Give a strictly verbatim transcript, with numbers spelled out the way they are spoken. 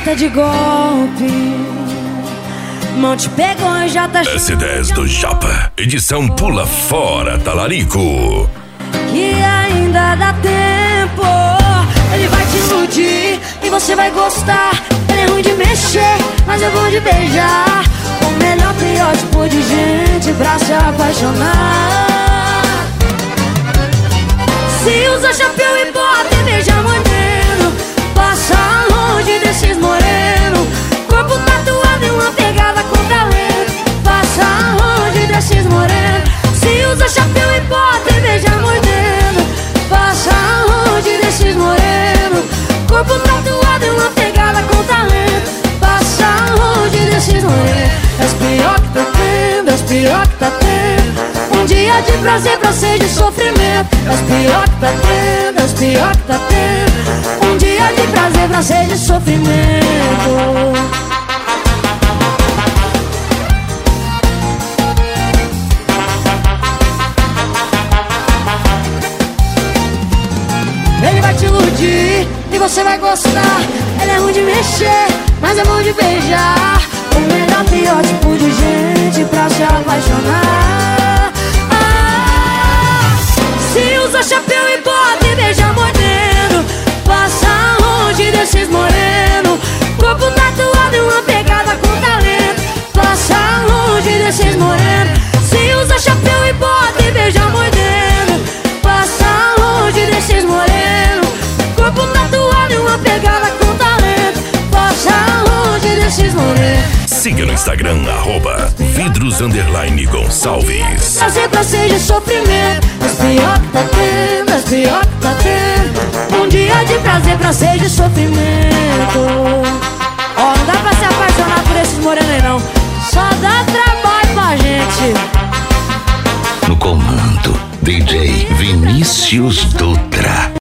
acerta de golpe. Mão te pegou e já tá S dez do Japa, edição Pula Fora Talarico. Que ainda dá tempo. Ele vai te iludir e você vai gostar. Ele é ruim de mexer, mas é bom de beijar. O melhor pior tipo de gente pra se apaixonar. Se usa chapéu e bota e beija mordendo, passa longe desses morenos. Corpo tatuado e uma pegada com talento. Passa longe desses morenos. Se usa chapéu e bota e beija mordendo, passa longe desses morenos. Corpo tatuado e uma pegada com talento. Passa longe desses morenos. És pior que tá tendo, és pior que tá tendo. Um dia de prazer pra ser de sofrimento. És pior que tá tendo, és pior que tá tendo. Um dia de prazer pra ser de sofrimento. Ele vai te iludir e você vai gostar. Ele é ruim de mexer, mas é bom de beijar. O melhor pior tipo de gente pra se apaixonar. Ah, se usa chapéu e bota e beija mordendo, passa longe desses morenos. Corpo tatuado e uma pegada com talento. Passa longe desses morenos. Se usa chapéu e bota e beija mordendo, passa longe desses morenos. Corpo tatuado e uma pegada com talento. Passa longe desses morenos. Siga no Instagram, arroba Vidros Underline Gonçalves. Prazer pra ser de sofrimento. És pior que tá tendo, és pior que tá tendo. Um dia de prazer pra ser de sofrimento. Ó, não dá pra se apaixonar por esses morenos aí não. Só dá trabalho pra gente. No comando, D J Vinícius Dutra.